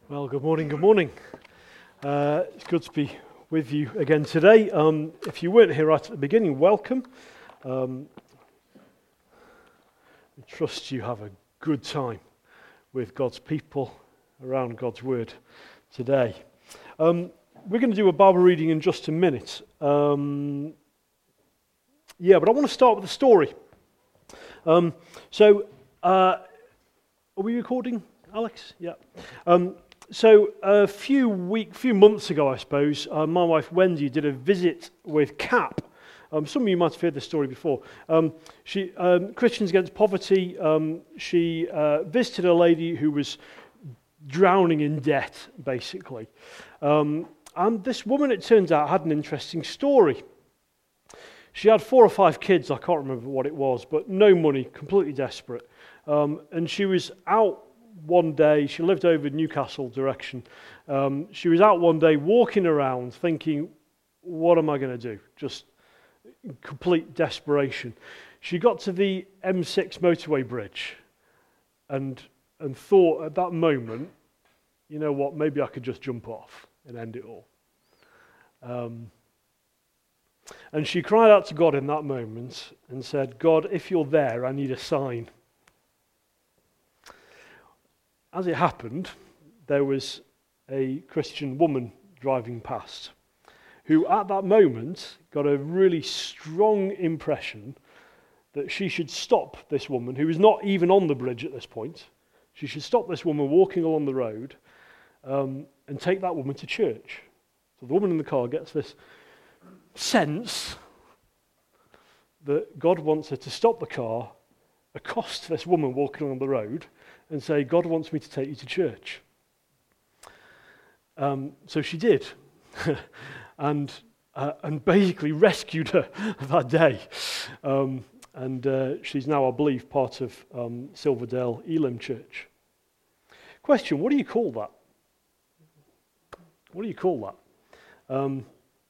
Well, good morning, good morning. It's good to be with you again today. If you weren't here right at the beginning, welcome. I trust you have a good time with God's people around God's Word today. We're going to do a Bible reading in just a minute. But I want to start with a story. Are we recording, Alex? Yeah. So a few months ago, I suppose, my wife Wendy did a visit with CAP. Some of you might have heard this story before. She Christians Against Poverty. She visited a lady who was drowning in debt, basically. And this woman, it turns out, had an interesting story. She had 4 or 5 kids, I can't remember what it was, but no money, completely desperate. And she was out one day, she lived over Newcastle direction. She was out one day walking around thinking, what am I going to do? Just complete desperation. She got to the M6 motorway bridge and thought at that moment, you know what, maybe I could just jump off and end it all. And she cried out to God in that moment and said, God, if you're there, I need a sign. As it happened, there was a Christian woman driving past who at that moment got a really strong impression that she should stop this woman, who was not even on the bridge at this point. She should stop this woman walking along the road and take that woman to church. So the woman in the car gets this sense that God wants her to stop the car, accost this woman walking along the road, and say, God wants me to take you to church. So she did, and basically rescued her that day. She's now, I believe, part of Silverdale Elim Church. Question, what do you call that? What do you call that?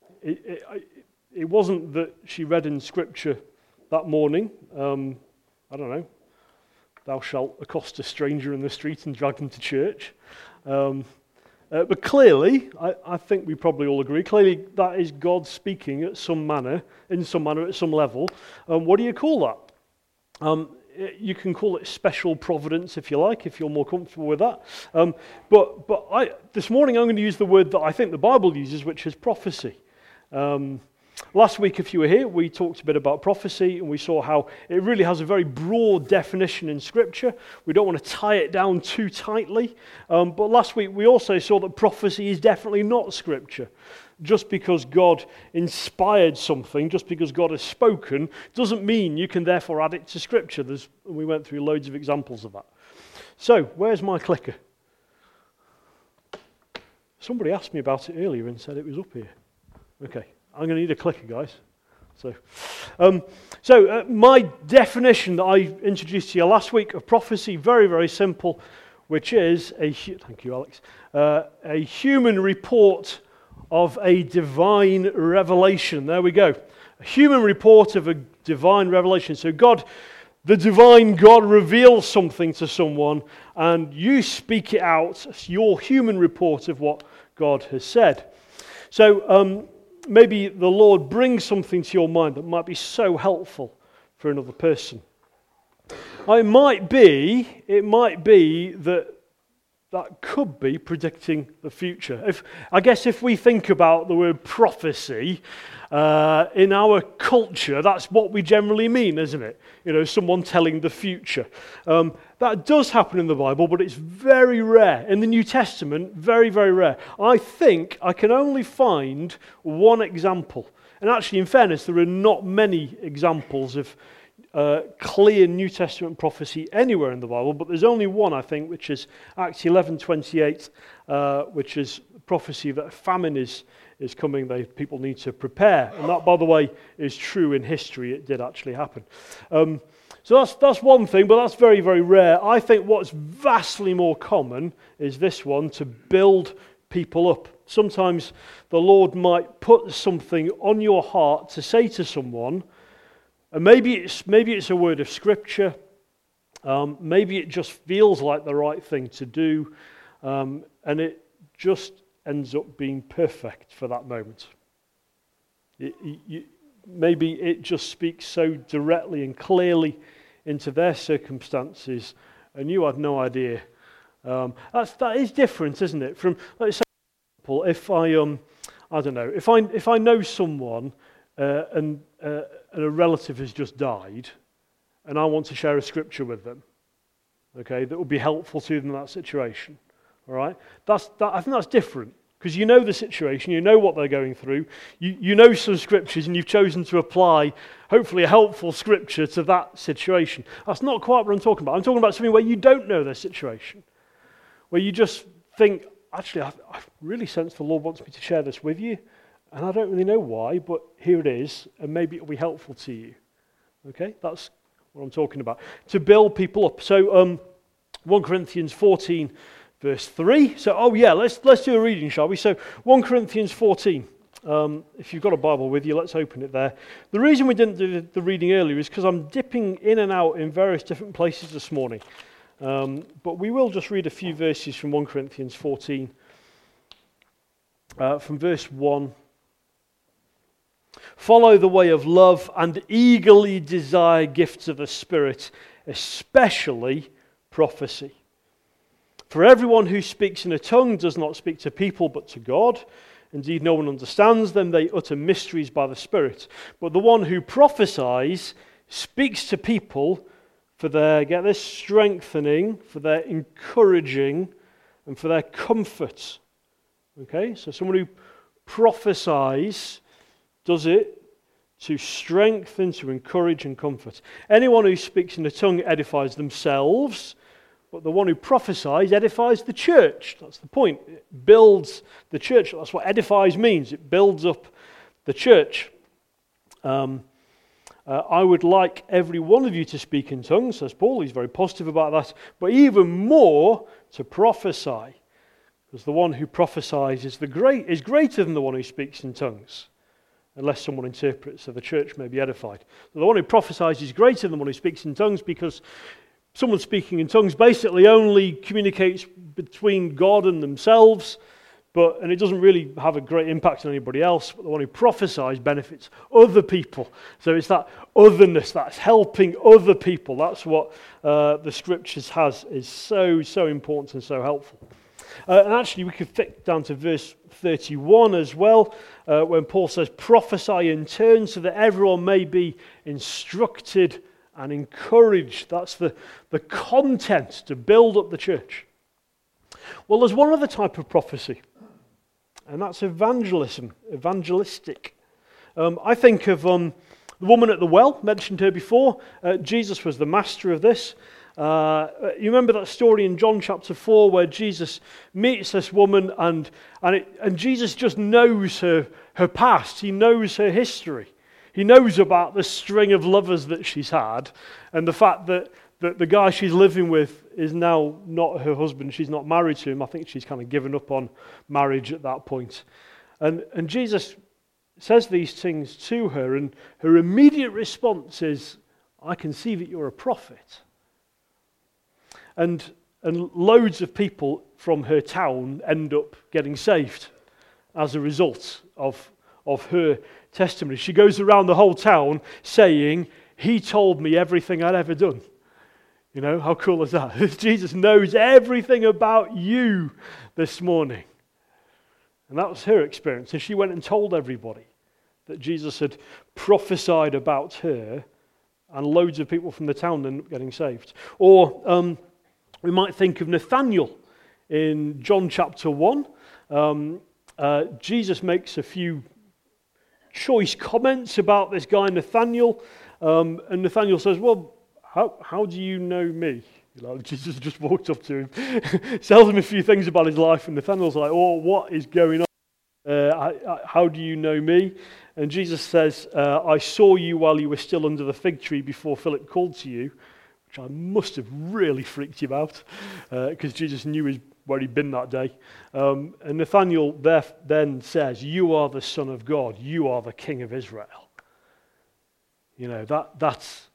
It wasn't that she read in Scripture that morning. I don't know. Thou shalt accost a stranger in the street and drag them to church. But clearly, I think we probably all agree, clearly that is God speaking in some manner, at some level. What do you call that? You can call it special providence if you like, if you're more comfortable with that. But this morning I'm going to use the word that I think the Bible uses, which is prophecy. Last week, if you were here, we talked a bit about prophecy, and we saw how it really has a very broad definition in Scripture. We don't want to tie it down too tightly. But last week, we also saw that prophecy is definitely not Scripture. Just because God inspired something, just because God has spoken, doesn't mean you can therefore add it to Scripture. We went through loads of examples of that. So, where's my clicker? Somebody asked me about it earlier and said it was up here. Okay. I'm going to need a clicker, guys. So my definition that I introduced to you last week of prophecy, very, very simple, which is thank you, Alex, a human report of a divine revelation. There we go. A human report of a divine revelation. So God, the divine God, reveals something to someone, and you speak it out. It's your human report of what God has said. So maybe the Lord brings something to your mind that might be so helpful for another person. It might be that could be predicting the future. If we think about the word prophecy, in our culture, that's what we generally mean, isn't it? You know, someone telling the future. That does happen in the Bible, but it's very rare. In the New Testament, very, very rare. I think I can only find one example. And actually, in fairness, there are not many examples of clear New Testament prophecy anywhere in the Bible, but there's only one, I think, which is Acts 11:28, which is prophecy that a famine is coming, people need to prepare. And that, by the way, is true in history. It did actually happen. So that's one thing, but that's very, very rare. I think what's vastly more common is this one, to build people up. Sometimes the Lord might put something on your heart to say to someone, and maybe it's a word of Scripture, maybe it just feels like the right thing to do, and it just ends up being perfect for that moment. Maybe it just speaks so directly and clearly into their circumstances, and you had no idea. That is different, isn't it? From, let's say, if I don't know, if I know someone and a relative has just died, and I want to share a scripture with them, okay, that would be helpful to them in that situation. All right, I think that's different. Because you know the situation, you know what they're going through, you know some scriptures, and you've chosen to apply, hopefully, a helpful scripture to that situation. That's not quite what I'm talking about. I'm talking about something where you don't know their situation, where you just think, actually, I really sense the Lord wants me to share this with you, and I don't really know why, but here it is, and maybe it'll be helpful to you. Okay, that's what I'm talking about. To build people up. So 1 Corinthians 14, Verse 3. So, let's do a reading, shall we? So, 1 Corinthians 14. If you've got a Bible with you, let's open it there. The reason we didn't do the reading earlier is because I'm dipping in and out in various different places this morning. But we will just read a few verses from 1 Corinthians 14. From verse 1. Follow the way of love and eagerly desire gifts of the Spirit, especially prophecy. For everyone who speaks in a tongue does not speak to people but to God. Indeed, no one understands them. They utter mysteries by the Spirit. But the one who prophesies speaks to people for their, get this, strengthening, for their encouraging, and for their comfort. Okay, so someone who prophesies does it to strengthen, to encourage, and comfort. Anyone who speaks in a tongue edifies themselves. But the one who prophesies edifies the church. That's the point. It builds the church. That's what edifies means. It builds up the church. I would like every one of you to speak in tongues, says Paul. He's very positive about that. But even more, to prophesy. Because the one who prophesies is greater than the one who speaks in tongues. Unless someone interprets, so the church may be edified. So the one who prophesies is greater than the one who speaks in tongues, because someone speaking in tongues basically only communicates between God and themselves, and it doesn't really have a great impact on anybody else. But the one who prophesies benefits other people. So it's that otherness, that's helping other people. That's what the Scriptures is so important and so helpful. And actually, we could fit down to verse 31 as well, when Paul says, prophesy in turn so that everyone may be instructed and encouraged. That's the content to build up the church. Well, there's one other type of prophecy, and that's evangelistic. I think of the woman at the well, mentioned her before. Jesus was the master of this. You remember that story in John chapter 4 where Jesus meets this woman and Jesus just knows her past. He knows her history. He knows about the string of lovers that she's had, and the fact that the guy she's living with is now not her husband. She's not married to him. I think she's kind of given up on marriage at that point. And Jesus says these things to her, and her immediate response is, I can see that you're a prophet. And loads of people from her town end up getting saved as a result of her testimony. She goes around the whole town saying, he told me everything I'd ever done. You know, how cool is that? Jesus knows everything about you this morning. And that was her experience. And she went and told everybody that Jesus had prophesied about her, and loads of people from the town ended up getting saved. Or we might think of Nathanael in John chapter 1. Jesus makes a few choice comments about this guy Nathanael, and Nathanael says, well, how do you know me? Jesus just walked up to him, tells him a few things about his life, and Nathanael's like, oh, what is going on? How do you know me? And Jesus says, I saw you while you were still under the fig tree before Philip called to you, which I must have really freaked him out, because Jesus knew where he'd been that day. And Nathanael then says, you are the Son of God, you are the King of Israel. You know, that's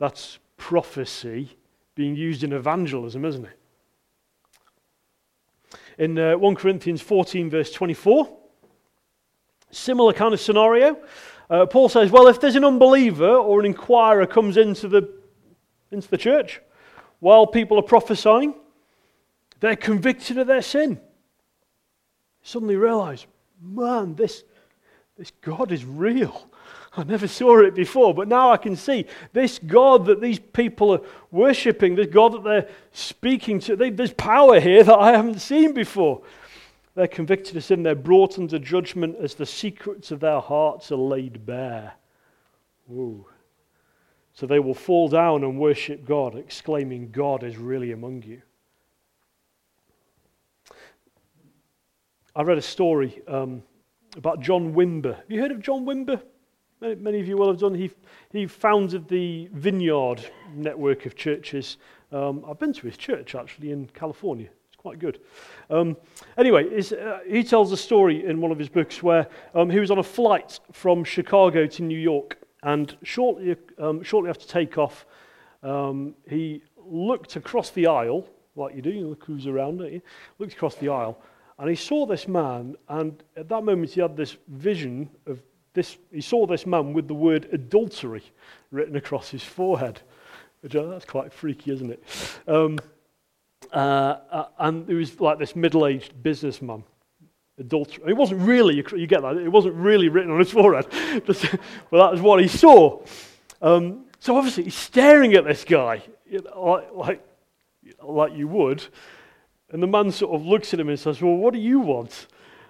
prophecy being used in evangelism, isn't it? in 1 Corinthians 14, verse 24. Similar kind of scenario. Paul says, well, if there's an unbeliever or an inquirer comes into the church while people are prophesying, they're convicted of their sin. Suddenly realize, man, this God is real. I never saw it before, but now I can see this God that these people are worshipping, this God that they're speaking to, there's power here that I haven't seen before. They're convicted of sin. They're brought under judgment as the secrets of their hearts are laid bare. Ooh. So they will fall down and worship God, exclaiming, God is really among you. I read a story about John Wimber. Have you heard of John Wimber? Many of you will have done. He founded the Vineyard network of churches. I've been to his church, actually, in California. Quite good. Anyway, he tells a story in one of his books where he was on a flight from Chicago to New York, and shortly after takeoff, he looked across the aisle, like you do, you cruise around, don't you? Looked across the aisle, and he saw this man, and at that moment he had this vision of this. He saw this man with the word adultery written across his forehead. That's quite freaky, isn't it? And it was like this middle-aged businessman, adultery. It wasn't really, you get that, it wasn't really written on his forehead, but that was what he saw. So obviously he's staring at this guy, like you would, and the man sort of looks at him and says, well, what do you want?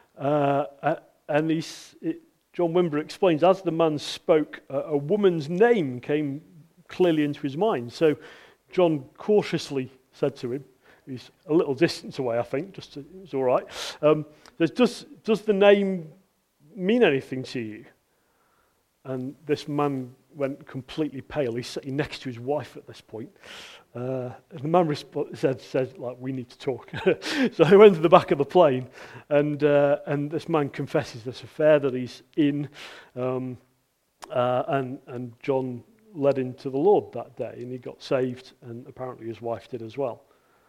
And John Wimber explains, as the man spoke, a woman's name came clearly into his mind. So John cautiously said to him, he's a little distance away, I think, it's all right. Does the name mean anything to you? And this man went completely pale. He's sitting next to his wife at this point. And the man said, like, we need to talk. So he went to the back of the plane, and this man confesses this affair that he's in, and John led him to the Lord that day, and he got saved, and apparently his wife did as well.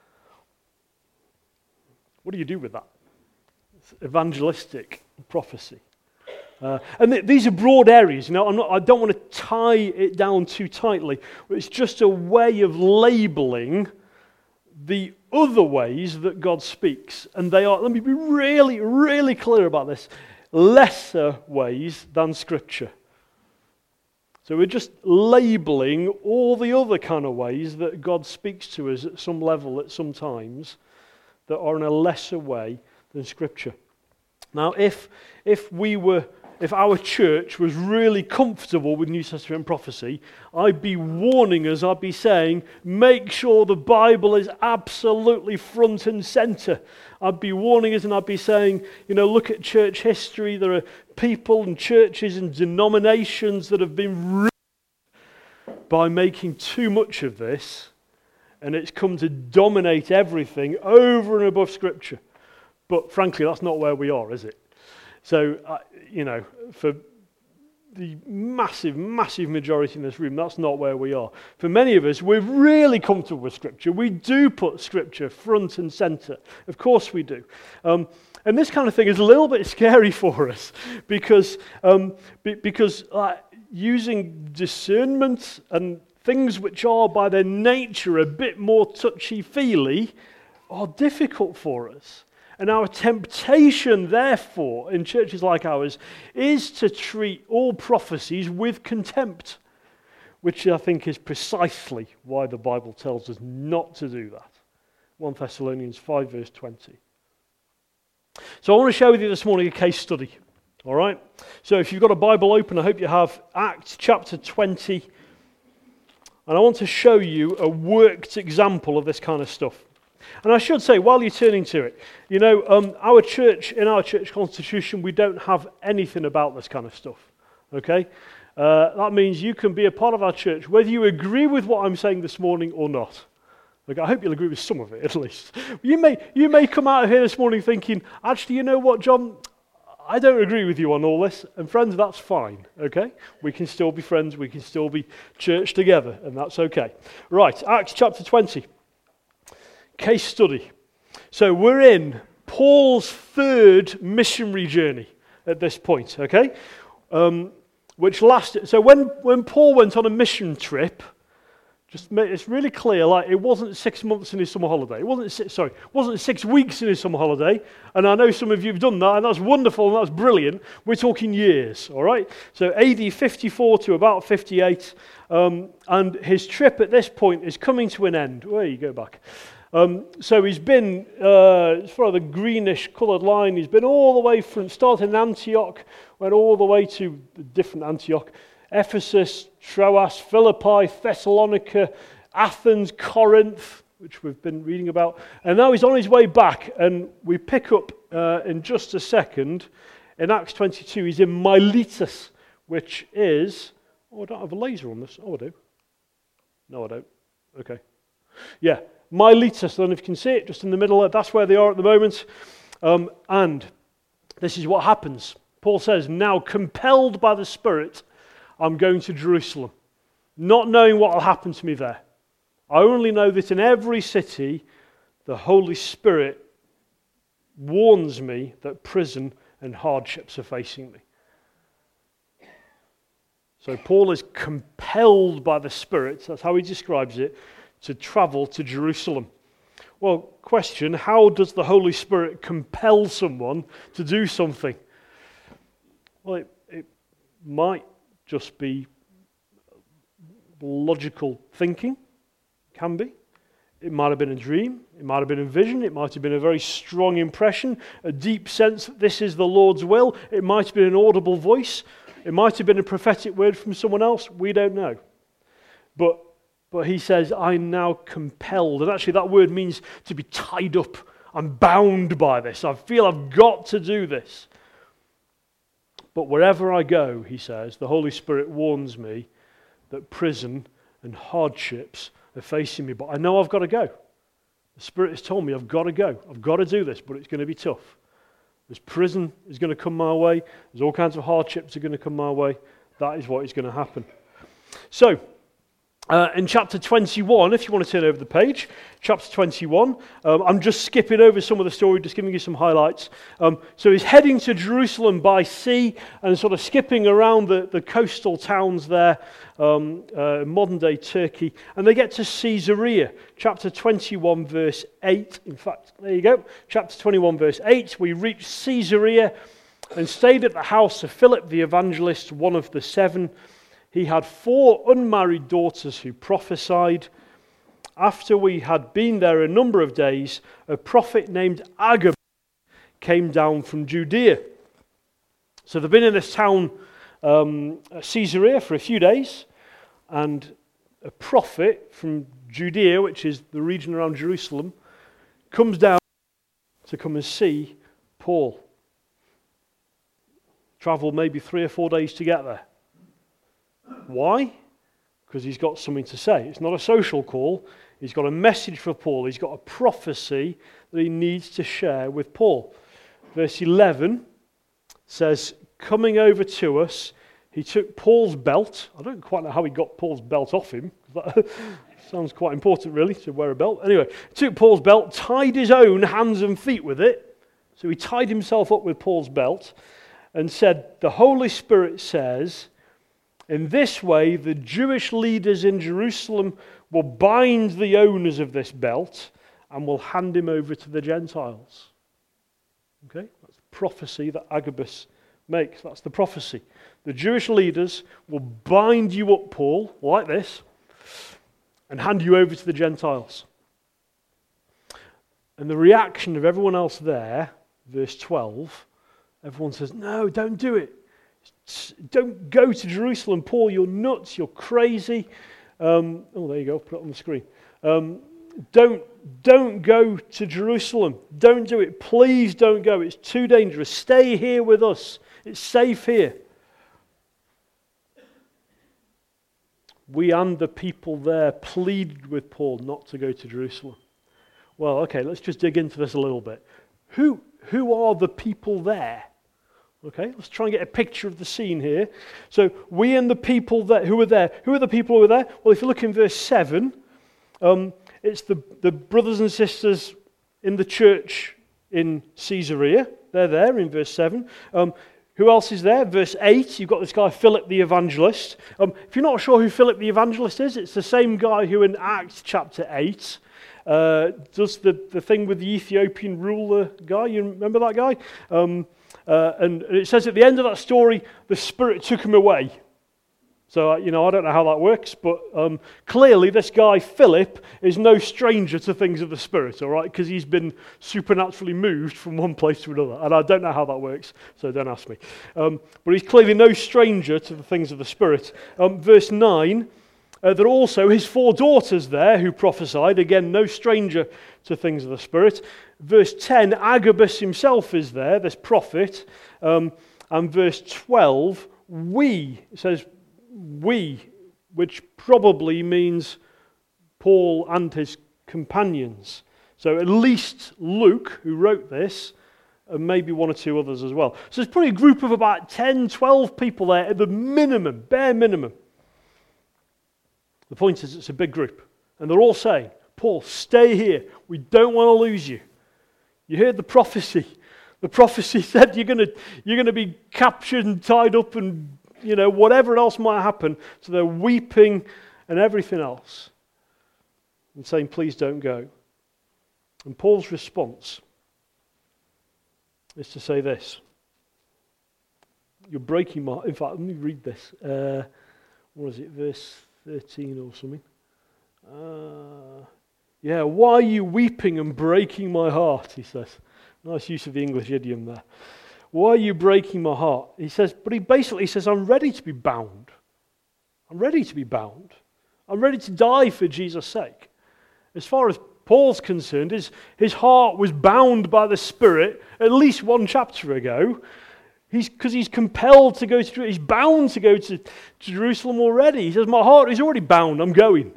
What do you do with that? It's evangelistic prophecy. And these are broad areas. You know, I don't want to tie it down too tightly. It's just a way of labeling the other ways that God speaks. And they are, let me be really, really clear about this, lesser ways than Scripture. So we're just labeling all the other kind of ways that God speaks to us at some level at some times that are in a lesser way than Scripture. Now, if our church was really comfortable with New Testament prophecy, I'd be warning us, I'd be saying, make sure the Bible is absolutely front and center. I'd be warning us and I'd be saying, look at church history. There are people and churches and denominations that have been ruined by making too much of this, and it's come to dominate everything over and above Scripture. But frankly, that's not where we are, is it? So, for the massive, massive majority in this room, that's not where we are. For many of us, we're really comfortable with Scripture. We do put Scripture front and center. Of course we do. And this kind of thing is a little bit scary for us because using discernment and things which are by their nature a bit more touchy-feely are difficult for us. And our temptation, therefore, in churches like ours, is to treat all prophecies with contempt, which I think is precisely why the Bible tells us not to do that. 1 Thessalonians 5, verse 20. So I want to share with you this morning a case study, all right? So if you've got a Bible open, I hope you have Acts chapter 20, and I want to show you a worked example of this kind of stuff. And I should say, while you're turning to it, in our church constitution, we don't have anything about this kind of stuff, okay? That means you can be a part of our church, whether you agree with what I'm saying this morning or not. Okay, I hope you'll agree with some of it, at least. You may come out of here this morning thinking, actually, you know what, John? I don't agree with you on all this, and friends, that's fine, okay? We can still be friends, we can still be church together, and that's okay. Right, Acts chapter 20. Case study. So we're in Paul's third missionary journey at this point, okay? Which lasted, so when Paul went on a mission trip, it's really clear, like it wasn't 6 months in his summer holiday. It wasn't 6 weeks in his summer holiday. And I know some of you have done that, and that's wonderful and that's brilliant. We're talking years, all right? So AD 54 to about 58, and his trip at this point is coming to an end. Where you go back? So he's been, as far as the greenish coloured line, he's been all the way from starting in Antioch, went all the way to the different Antioch, Ephesus, Troas, Philippi, Thessalonica, Athens, Corinth, which we've been reading about. And now he's on his way back, and we pick up in just a second. In Acts 22, he's in Miletus, which is... Oh, I don't have a laser on this. Oh, I do. No, I don't. Okay. Yeah, Miletus. I don't know if you can see it, just in the middle. That's where they are at the moment. And this is what happens. Paul says, now compelled by the Spirit, I'm going to Jerusalem, not knowing what will happen to me there. I only know that in every city, the Holy Spirit warns me that prison and hardships are facing me. So Paul is compelled by the Spirit, that's how he describes it, to travel to Jerusalem. Well, question, how does the Holy Spirit compel someone to do something? Well, it might just be logical thinking, can be. It might have been a dream, it might have been a vision, it might have been a very strong impression, a deep sense that this is the Lord's will, it might have been an audible voice, it might have been a prophetic word from someone else, we don't know. But he says, I'm now compelled, and actually that word means to be tied up. I'm bound by this, I feel I've got to do this. But wherever I go, he says, the Holy Spirit warns me that prison and hardships are facing me. But I know I've got to go. The Spirit has told me I've got to go. I've got to do this, but it's going to be tough. There's prison is going to come my way. There's all kinds of hardships are going to come my way. That is what is going to happen. So, in chapter 21, if you want to turn over the page, chapter 21, I'm just skipping over some of the story, just giving you some highlights. So he's heading to Jerusalem by sea and sort of skipping around the coastal towns there, modern-day Turkey, and they get to Caesarea, chapter 21, verse 8. In fact, there you go, chapter 21, verse 8. We reach Caesarea and stayed at the house of Philip the evangelist, one of the 7. He had 4 unmarried daughters who prophesied. After we had been there a number of days, a prophet named Agabus came down from Judea. So they've been in this town, Caesarea, for a few days, and a prophet from Judea, which is the region around Jerusalem, comes down to come and see Paul. Travel maybe 3 or 4 days to get there. Why? Because he's got something to say. It's not a social call. He's got a message for Paul. He's got a prophecy that he needs to share with Paul. Verse 11 says, coming over to us, he took Paul's belt. I don't quite know how he got Paul's belt off him. That sounds quite important, really, to wear a belt. Anyway, took Paul's belt, tied his own hands and feet with it. So he tied himself up with Paul's belt and said, the Holy Spirit says, in this way, the Jewish leaders in Jerusalem will bind the owners of this belt and will hand him over to the Gentiles. Okay, that's the prophecy that Agabus makes. That's the prophecy. The Jewish leaders will bind you up, Paul, like this, and hand you over to the Gentiles. And the reaction of everyone else there, verse 12, everyone says, no, don't do it. Don't go to Jerusalem, Paul, you're nuts, you're crazy. There you go, put it on the screen. Don't go to Jerusalem. Don't do it. Please don't go. It's too dangerous. Stay here with us. It's safe here. We and the people there pleaded with Paul not to go to Jerusalem. Well, okay, let's just dig into this a little bit. Who are the people there? Okay, let's try and get a picture of the scene here. So we and the people who were there. Who are the people who were there? Well, if you look in verse 7, it's the brothers and sisters in the church in Caesarea. They're there in verse 7. Who else is there? Verse 8, you've got this guy Philip the Evangelist. If you're not sure who Philip the Evangelist is, it's the same guy who in Acts chapter 8 does the thing with the Ethiopian ruler guy. You remember that guy? And it says at the end of that story, the Spirit took him away. So, I don't know how that works, but clearly this guy, Philip, is no stranger to things of the Spirit, all right? Because he's been supernaturally moved from one place to another. And I don't know how that works, so don't ask me. But he's clearly no stranger to the things of the Spirit. Verse 9, there are also his 4 daughters there who prophesied. Again, no stranger to things of the Spirit. Verse 10, Agabus himself is there, this prophet. And verse 12, it says, we, which probably means Paul and his companions. So at least Luke, who wrote this, and maybe 1 or 2 others as well. So there's probably a group of about 10, 12 people there at the minimum, bare minimum. The point is it's a big group. And they're all saying, Paul, stay here. We don't want to lose you. You heard the prophecy. The prophecy said you're going to be captured and tied up and whatever else might happen. So they're weeping and everything else and saying, please don't go. And Paul's response is to say this. You're breaking my... In fact, let me read this. What is it? Verse 13 or something. Why are you weeping and breaking my heart? He says. Nice use of the English idiom there. Why are you breaking my heart? He says, but he basically says, I'm ready to be bound. I'm ready to be bound. I'm ready to die for Jesus' sake. As far as Paul's concerned, his heart was bound by the Spirit at least 1 chapter ago. Because he's compelled to go to Jerusalem. He's bound to go to Jerusalem already. He says, my heart is already bound. I'm going.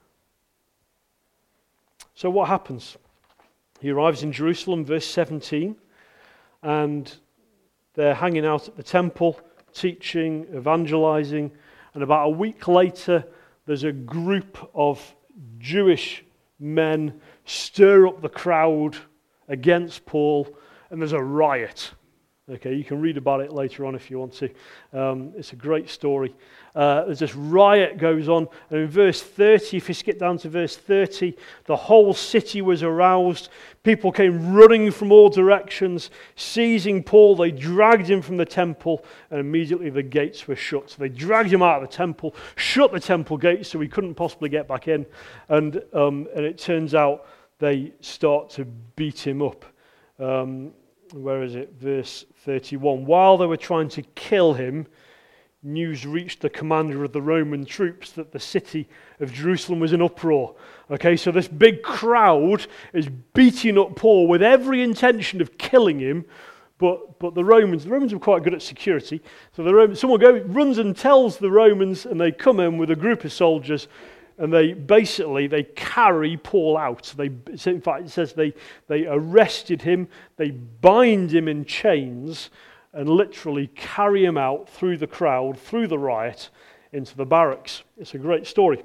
So what happens? He arrives in Jerusalem, verse 17, and they're hanging out at the temple, teaching, evangelizing, and about a week later, there's a group of Jewish men stir up the crowd against Paul, and there's a riot. Okay, you can read about it later on if you want to. It's a great story. There's this riot goes on, and in verse 30, if you skip down to verse 30, the whole city was aroused. People came running from all directions, seizing Paul. They dragged him from the temple, and immediately the gates were shut. So they dragged him out of the temple, shut the temple gates so he couldn't possibly get back in, and it turns out they start to beat him up. Where is it? Verse 31. While they were trying to kill him, news reached the commander of the Roman troops that the city of Jerusalem was in uproar. Okay, so this big crowd is beating up Paul with every intention of killing him, but the Romans were quite good at security. So someone runs and tells the Romans, and they come in with a group of soldiers, and they carry Paul out. In fact, it says they arrested him, they bind him in chains, and literally carry him out through the crowd, through the riot, into the barracks. It's a great story.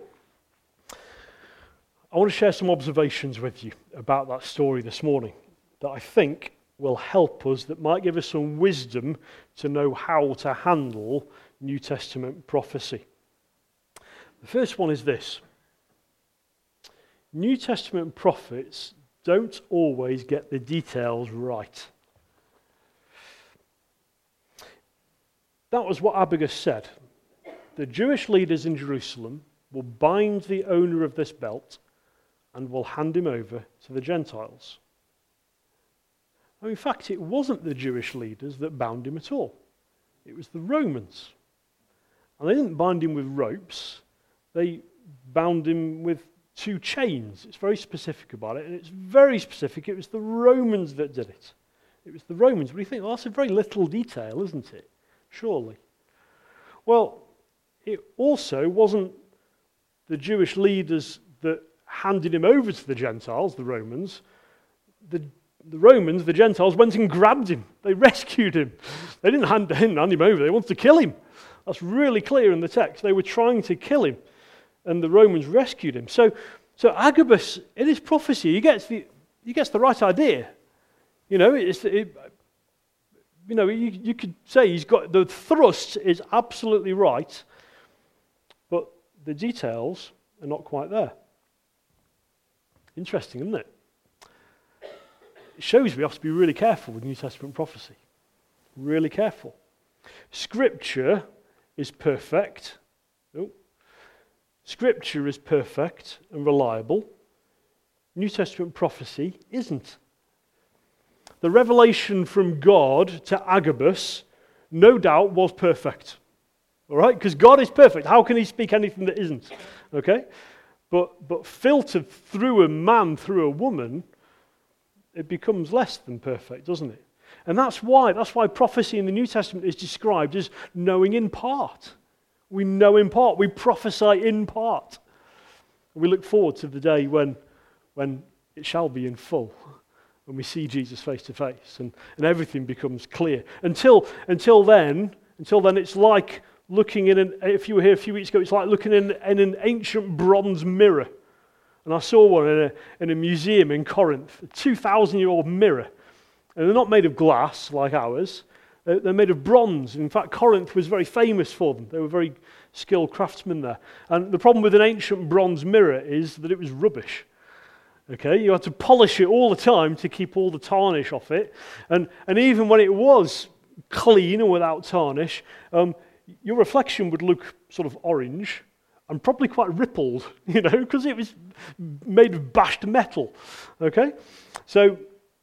I want to share some observations with you about that story this morning that I think will help us, that might give us some wisdom to know how to handle New Testament prophecy. The first one is this. New Testament prophets don't always get the details right. That was what Agabus said. The Jewish leaders in Jerusalem will bind the owner of this belt and will hand him over to the Gentiles. Now, in fact, it wasn't the Jewish leaders that bound him at all. It was the Romans. And they didn't bind him with ropes. They bound him with 2 chains. It's very specific about it, and it's very specific. It was the Romans that did it. It was the Romans. But you think, well, that's a very little detail, isn't it? Surely. Well, it also wasn't the Jewish leaders that handed him over to the Gentiles, the Romans. The Romans, the Gentiles, went and grabbed him. They rescued him. They didn't hand him over. They wanted to kill him. That's really clear in the text. They were trying to kill him, and the Romans rescued him. So Agabus, in his prophecy, he gets the right idea. You know, you could say he's got, the thrust is absolutely right, but the details are not quite there. Interesting, isn't it? It shows we have to be really careful with New Testament prophecy. Really careful. Scripture is perfect. Scripture is perfect and reliable. New Testament prophecy isn't. The revelation from God to Agabus, no doubt, was perfect. All right? Because God is perfect. How can he speak anything that isn't? Okay? But filtered through a man, through a woman, it becomes less than perfect, doesn't it? And that's why prophecy in the New Testament is described as knowing in part. We know in part. We prophesy in part. We look forward to the day when it shall be in full, when we see Jesus face to face and everything becomes clear. Until then, it's like looking if you were here a few weeks ago, it's like looking in an ancient bronze mirror. And I saw one in a museum in Corinth, a 2,000-year-old mirror. And they're not made of glass like ours. They're made of bronze. In fact, Corinth was very famous for them. They were very skilled craftsmen there. And the problem with an ancient bronze mirror is that it was rubbish. Okay, you had to polish it all the time to keep all the tarnish off it. And even when it was clean and without tarnish, your reflection would look sort of orange and probably quite rippled, because it was made of bashed metal. Okay, so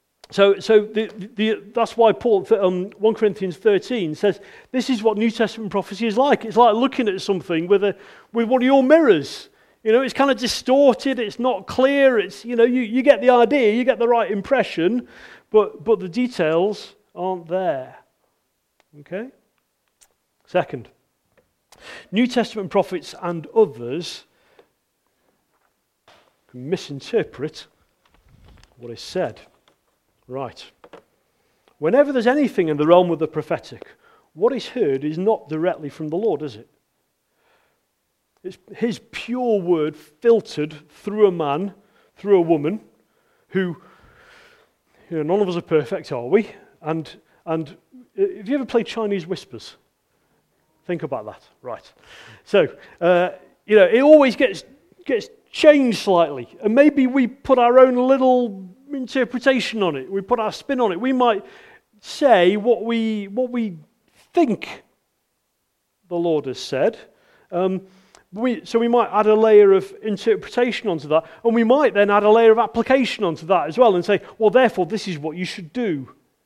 that's why Paul, 1 Corinthians 13 says, this is what New Testament prophecy is like. It's like looking at something with one of your mirrors. It's kind of distorted, it's not clear, it's, you get the idea, you get the right impression, but the details aren't there. Okay? Second, New Testament prophets and others can misinterpret what is said. Right. Whenever there's anything in the realm of the prophetic, what is heard is not directly from the Lord, is it? It's his pure word filtered through a man, through a woman, who, none of us are perfect, are we? And have you ever played Chinese whispers? Think about that. Right. So, it always gets changed slightly. And maybe we put our own little interpretation on it. We put our spin on it. We might say what we think the Lord has said. So we might add a layer of interpretation onto that, and we might then add a layer of application onto that as well and say, well, therefore, this is what you should do.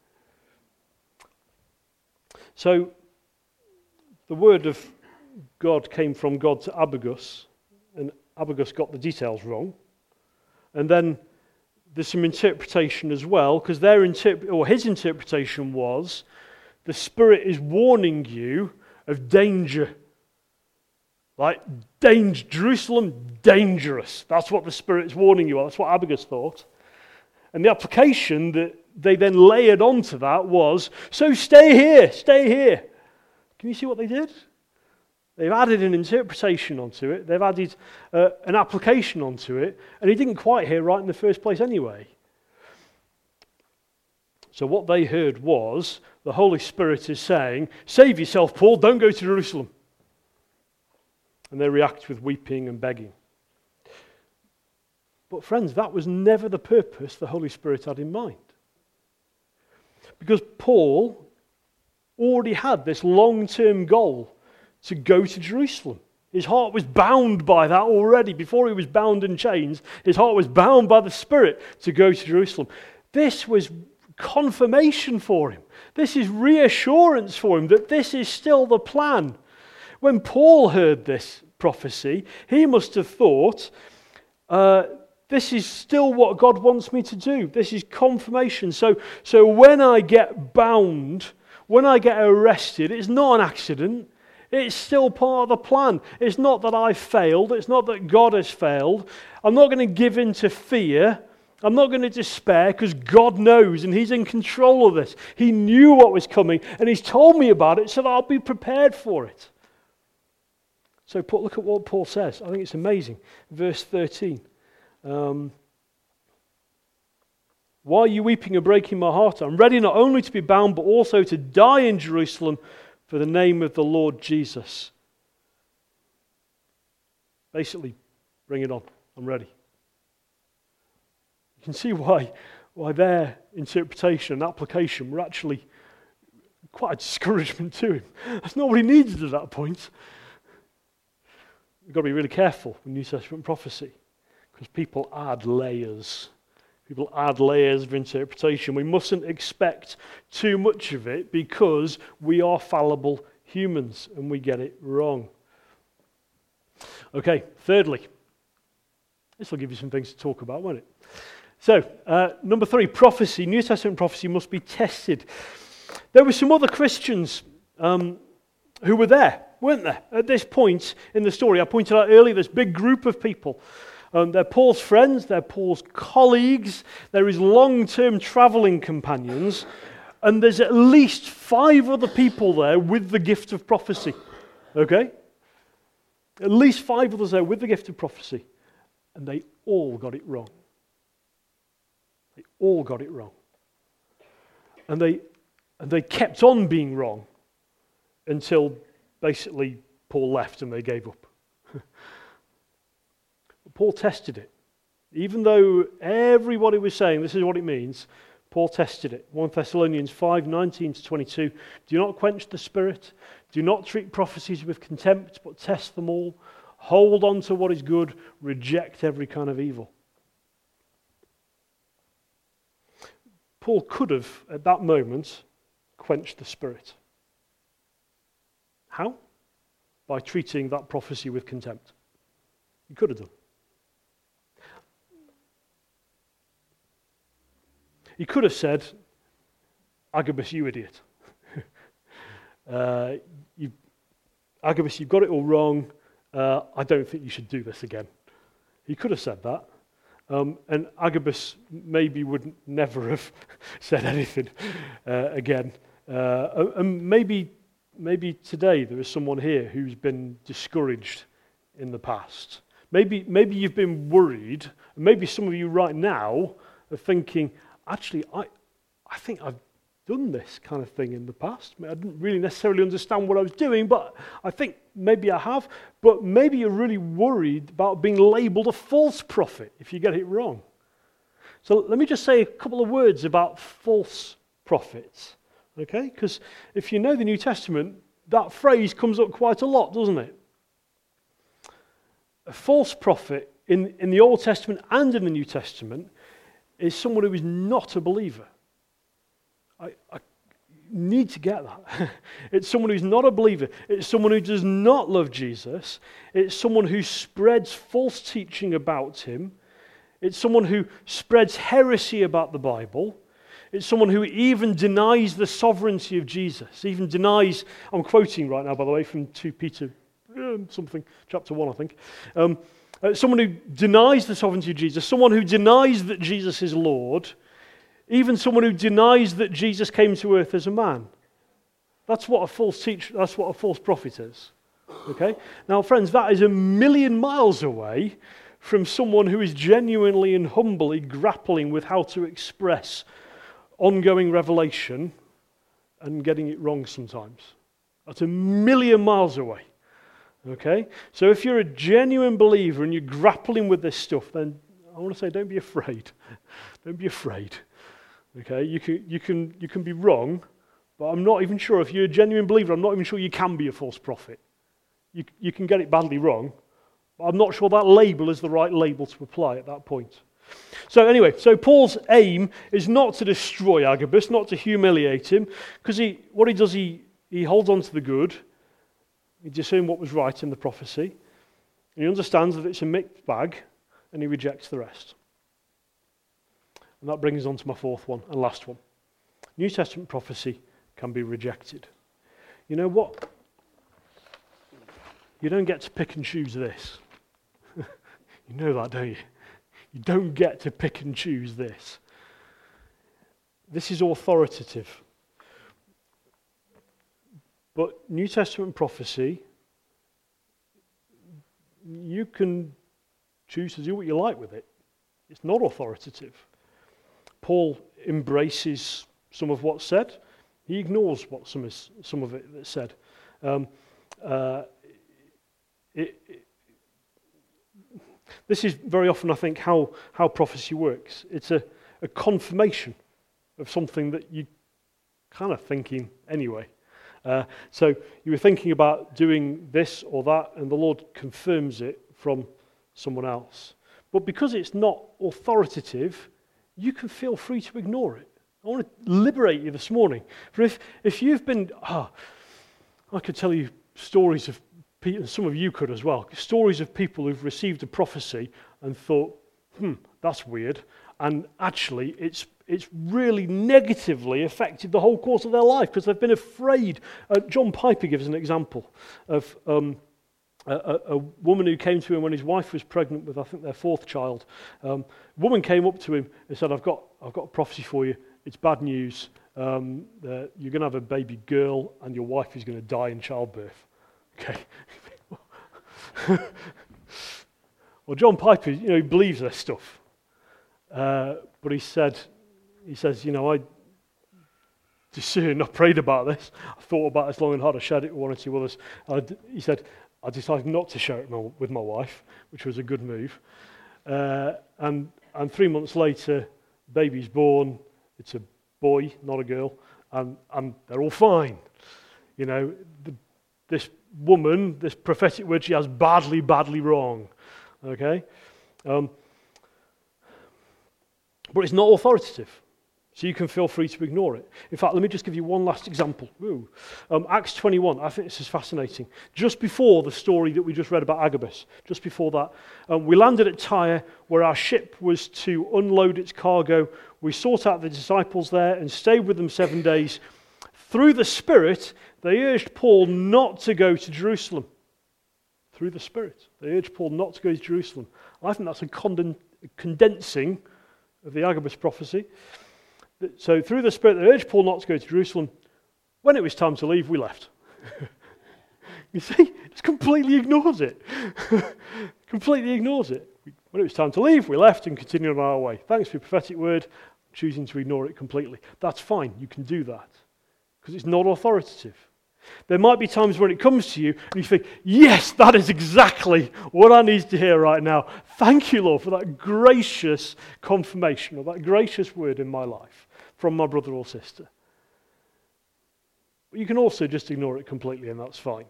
So the word of God came from God to Agabus, and Agabus got the details wrong. And then there's some interpretation as well, because his interpretation was, the Spirit is warning you of danger. Like, Jerusalem, dangerous. That's what the Spirit's warning you of. That's what Agabus thought. And the application that they then layered onto that was, so stay here. Can you see what they did? They've added an interpretation onto it. They've added an application onto it. And he didn't quite hear right in the first place anyway. So what they heard was, the Holy Spirit is saying, save yourself, Paul, don't go to Jerusalem. And they react with weeping and begging. But friends, that was never the purpose the Holy Spirit had in mind. Because Paul already had this long-term goal to go to Jerusalem. His heart was bound by that already. Before he was bound in chains, his heart was bound by the Spirit to go to Jerusalem. This was confirmation for him. This is reassurance for him that this is still the plan. When Paul heard this prophecy, he must have thought, this is still what God wants me to do. This is confirmation. So when I get bound, when I get arrested, it's not an accident. It's still part of the plan. It's not that I failed. It's not that God has failed. I'm not going to give in to fear. I'm not going to despair, because God knows and he's in control of this. He knew what was coming and he's told me about it so that I'll be prepared for it. So look at what Paul says. I think it's amazing. Verse 13. Why are you weeping and breaking my heart? I'm ready not only to be bound, but also to die in Jerusalem for the name of the Lord Jesus. Basically, bring it on. I'm ready. You can see why their interpretation and application were actually quite a discouragement to him. That's not what he needed at that point. We've got to be really careful with New Testament prophecy because people add layers. People add layers of interpretation. We mustn't expect too much of it because we are fallible humans and we get it wrong. Okay, thirdly, this will give you some things to talk about, won't it? So, number 3, prophecy. New Testament prophecy must be tested. There were some other Christians who were there, weren't there? At this point in the story, I pointed out earlier, this big group of people. They're Paul's friends, they're Paul's colleagues, they're his long-term traveling companions, and there's at least 5 other people there with the gift of prophecy. Okay? At least 5 others there with the gift of prophecy. And they all got it wrong. They all got it wrong. And they kept on being wrong until basically Paul left and they gave up. Paul tested it. Even though everybody was saying this is what it means, Paul tested it. 1 Thessalonians 5:19-22. Do not quench the spirit. Do not treat prophecies with contempt, but test them all. Hold on to what is good. Reject every kind of evil. Paul could have, at that moment, quenched the spirit. How? By treating that prophecy with contempt. He could have done. He could have said, Agabus, you idiot. Agabus, you've got it all wrong. I don't think you should do this again. He could have said that. And Agabus maybe would never have said anything again. And maybe today there is someone here who's been discouraged in the past. Maybe you've been worried. Maybe some of you right now are thinking, actually, I think I've done this kind of thing in the past. I didn't really necessarily understand what I was doing, but I think maybe I have. But maybe you're really worried about being labeled a false prophet if you get it wrong. So let me just say a couple of words about false prophets, okay? Because if you know the New Testament, that phrase comes up quite a lot, doesn't it? A false prophet in the Old Testament and in the New Testament is someone who is not a believer. I need to get that. It's someone who's not a believer. It's someone who does not love Jesus. It's someone who spreads false teaching about him. It's someone who spreads heresy about the Bible. It's someone who even denies the sovereignty of Jesus. Even denies, I'm quoting right now, by the way, from 2 Peter chapter 1, I think. Someone who denies the sovereignty of Jesus, someone who denies that Jesus is Lord, even someone who denies that Jesus came to earth as a man. That's what a false teacher, that's what a false prophet is. Okay? Now, friends, that is a million miles away from someone who is genuinely and humbly grappling with how to express ongoing revelation and getting it wrong sometimes. That's a million miles away. Okay? So if you're a genuine believer and you're grappling with this stuff, then I want to say don't be afraid. Don't be afraid. Okay? You can be wrong, but I'm not even sure if you're a genuine believer, I'm not even sure you can be a false prophet. You can get it badly wrong, but I'm not sure that label is the right label to apply at that point. So anyway, Paul's aim is not to destroy Agabus, not to humiliate him, because what he does, he holds on to the good. He discerns what was right in the prophecy. And he understands that it's a mixed bag, and he rejects the rest. And that brings us on to my 4th one and last one. New Testament prophecy can be rejected. You know what? You don't get to pick and choose this. You know that, don't you? You don't get to pick and choose this. This is authoritative. But New Testament prophecy, you can choose to do what you like with it. It's not authoritative. Paul embraces some of what's said. He ignores what some of it that's said. This is very often, I think, how prophecy works. It's a confirmation of something that you kind of thinking anyway. So you were thinking about doing this or that, and the Lord confirms it from someone else. But because it's not authoritative, you can feel free to ignore it. I want to liberate you this morning. For if you've been, I could tell you stories of people, and some of you could as well, stories of people who've received a prophecy and thought, that's weird, and actually it's really negatively affected the whole course of their life because they've been afraid. John Piper gives an example of a woman who came to him when his wife was pregnant with, I think, their fourth child. A woman came up to him and said, I've got a prophecy for you. It's bad news. You're going to have a baby girl and your wife is going to die in childbirth. Okay. Well, John Piper, he believes this stuff. But he says, I discerned, I prayed about this. I thought about this long and hard. I shared it with one or two others. He said, I decided not to share it with my wife, which was a good move. And 3 months later, baby's born. It's a boy, not a girl, and they're all fine. This woman, this prophetic word, she has badly wrong. Okay? But it's not authoritative. So you can feel free to ignore it. In fact, let me just give you one last example. Acts 21, I think this is fascinating. Just before the story that we just read about Agabus, just before that, we landed at Tyre where our ship was to unload its cargo. We sought out the disciples there and stayed with them 7 days. Through the Spirit, they urged Paul not to go to Jerusalem. Through the Spirit, they urged Paul not to go to Jerusalem. I think that's a condensing of the Agabus prophecy. So through the Spirit, they urged Paul not to go to Jerusalem. When it was time to leave, we left. You see, just completely ignores it. Completely ignores it. When it was time to leave, we left and continued on our way. Thanks for your prophetic word, choosing to ignore it completely. That's fine, you can do that, because it's not authoritative. There might be times when it comes to you and you think, yes, that is exactly what I need to hear right now. Thank you, Lord, for that gracious confirmation or that gracious word in my life from my brother or sister. But you can also just ignore it completely, and that's fine.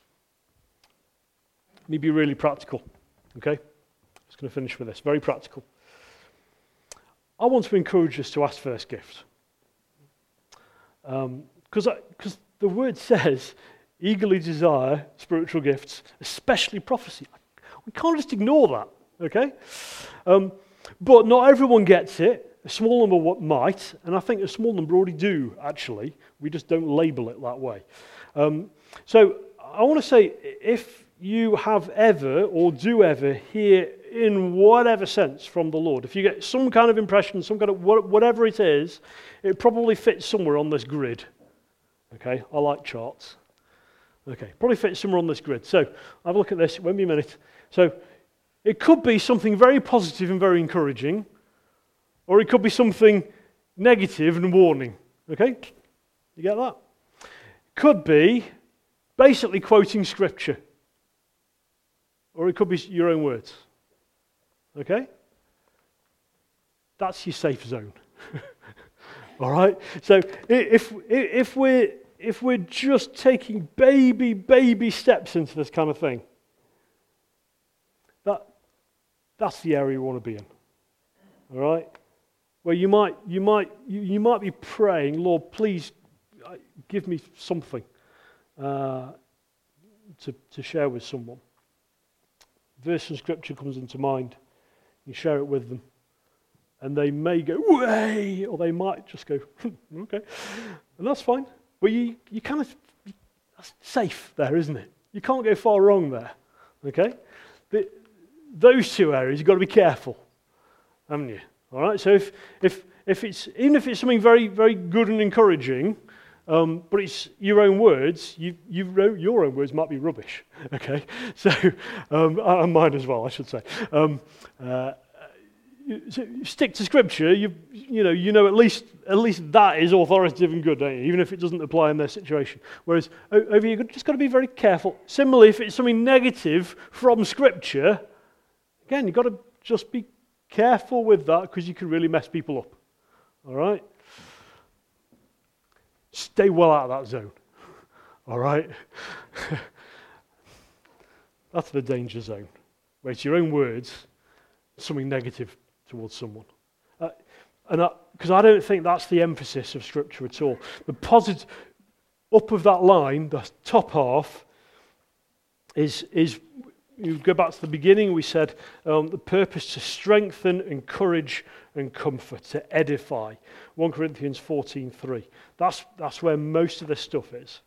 Let me be really practical, okay? I'm just going to finish with this. Very practical. I want to encourage us to ask for this gift. Because the word says, eagerly desire spiritual gifts, especially prophecy. We can't just ignore that, okay? But not everyone gets it. A small number might, and I think a small number already do, actually. We just don't label it that way. So I want to say, if you have ever or do ever hear in whatever sense from the Lord, if you get some kind of impression, some kind of whatever it is, it probably fits somewhere on this grid. Okay, I like charts. Okay, probably fits somewhere on this grid. So have a look at this, it won't be a minute. So it could be something very positive and very encouraging, or it could be something negative and warning. Okay, you get that? Could be basically quoting scripture, or it could be your own words. Okay? That's your safe zone. All right? So if we're just taking baby steps into this kind of thing, that's the area we want to be in. All right? Where you might be praying, Lord, please give me something to share with someone. Verse from scripture comes into mind. You share it with them. And they may go, way, or they might just go, okay. And that's fine. But you kind of, that's safe there, isn't it? You can't go far wrong there. Okay? Those two areas, you've got to be careful, haven't you? All right? So if it's, even if it's something very, very good and encouraging, but it's your own words, your own words might be rubbish. Okay? So, and mine as well, I should say. you stick to Scripture, you know at least that is authoritative and good, don't you? Even if it doesn't apply in their situation. Whereas over here, you've just got to be very careful. Similarly, if it's something negative from Scripture, again, you've got to just be careful with that because you can really mess people up. All right? Stay well out of that zone. All right? That's the danger zone, where it's your own words, something negative towards someone. Because I don't think that's the emphasis of Scripture at all. The positive, up of that line, the top half, is you go back to the beginning, we said the purpose to strengthen, encourage, and comfort, to edify. 1 Corinthians 14:3. That's where most of this stuff is.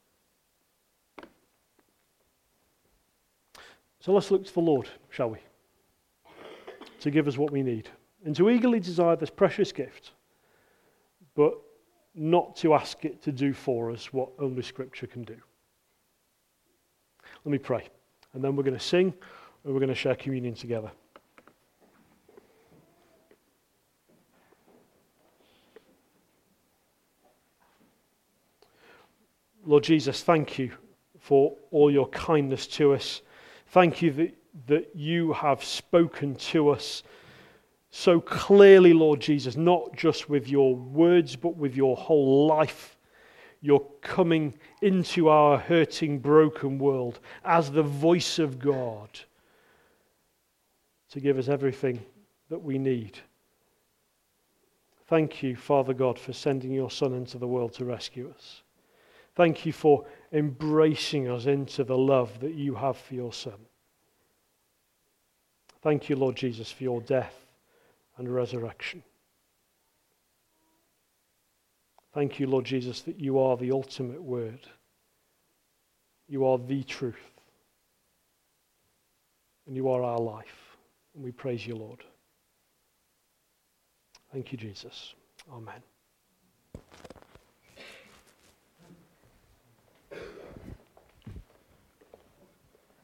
So let's look to the Lord, shall we? To give us what we need. And to eagerly desire this precious gift, but not to ask it to do for us what only Scripture can do. Let me pray. And then we're going to sing, and we're going to share communion together. Lord Jesus, thank you for all your kindness to us. Thank you that you have spoken to us so clearly, Lord Jesus, not just with your words, but with your whole life. You're coming into our hurting, broken world as the voice of God to give us everything that we need. Thank you, Father God, for sending your Son into the world to rescue us. Thank you for embracing us into the love that you have for your Son. Thank you, Lord Jesus, for your death and resurrection. Thank you, Lord Jesus, that you are the ultimate word. You are the truth. And you are our life. And we praise you, Lord. Thank you, Jesus. Amen.